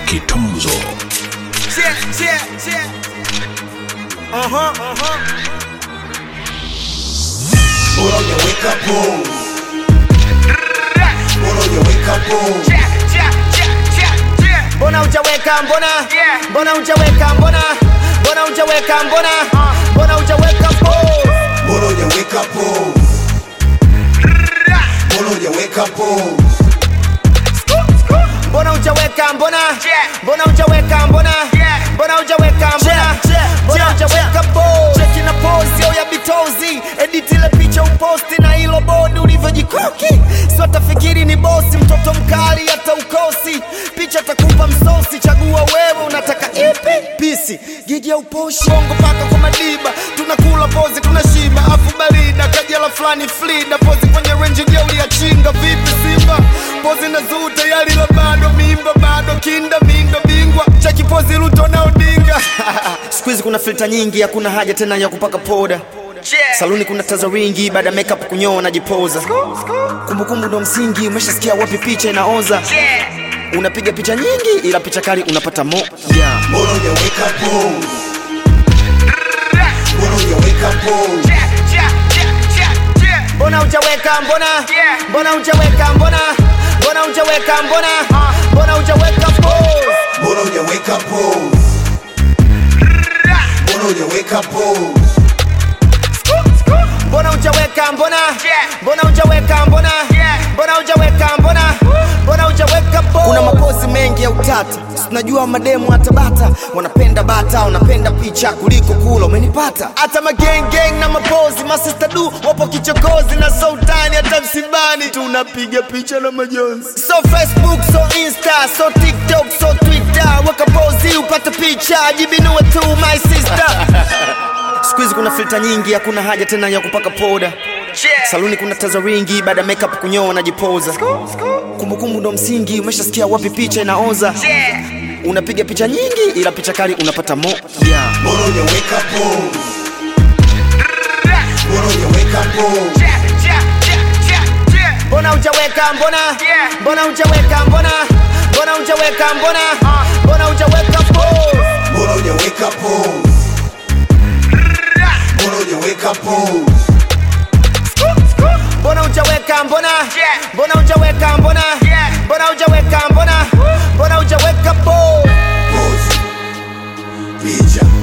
Kitunzo. Bora hujaweka pose. Bora hujaweka pose. Mbona hujaweka mbona hujaweka mbona hujaweka mbona hujaweka pose. Bora hujaweka pose. Bora hujaweka pose. Mbona hujaweka mbona hujaweka mbona hujaweka hujaweka pose. Cheki na pose yo ya bitozi, edit ile picha uposti na hilo bodi ulivyojikoki. Sio tafikiri ni bosi, mtoto mkali hata ukosi. Picha takupa msosi, chagua wewe unataka ipi. Pisi, gigi ya uposhi, bongo paka kwa madiba. Tunakula pose, tunashiba, afu barida kajala flani flida. Pose kwenye range jeuli ya chinga, vipi simba. Pose na zuu tayari la bado, mimba bado, kinda minga bingwa. Cheki pose Ruto na Odinga. Squeeze kuna filter nyingi, hakuna haja tena ya kupaka poda. Saluni kuna taza ringi, baada makeup kunyoa na jipoza. Kumbukumbu ndo msingi, umeshasikia wapi picha inaoza. Unapiga picha nyingi, ila picha kali unapata mo. Bora hujaweka pose. Bora hujaweka pose. Mbona hujaweka mbona hujaweka mbona hujaweka mbona hujaweka pose. Bora hujaweka pose. Bora hujaweka pose. Mbona hujaweka mbona hujaweka mbona hujaweka mbona hujaweka pose. Kuna mapozi mengi ya utata, tunajua mademu atabata. Wanapenda bata, wanapenda picha kuliko kula, umenipata. Hata mageng gang na mapozi, masista du wapo kichokozi. Na sultani hata msibani tunapiga picha na majonzi. So Facebook, so Insta, so TikTok, so Twitter. Weka pozi upate picha, jibinue tu my sister. Squeeze kuna filter nyingi, hakuna haja tena ya kupaka poda. Saluni kuna taza ringi, baada makeup kunyoa na jipoza. Kumbukumbu ndo msingi, umeshasikia wapi picha inaoza. Unapiga picha nyingi, ila picha kali unapata mo. Bora hujaweka pose. Bora hujaweka pose. Mbona hujaweka mbona hujaweka mbona hujaweka mbona hujaweka pose. Bora hujaweka pose. Bora hujaweka pose. Mbona hujaweka mbona hujaweka mbona hujaweka mbona hujaweka pose. Pose. Picha.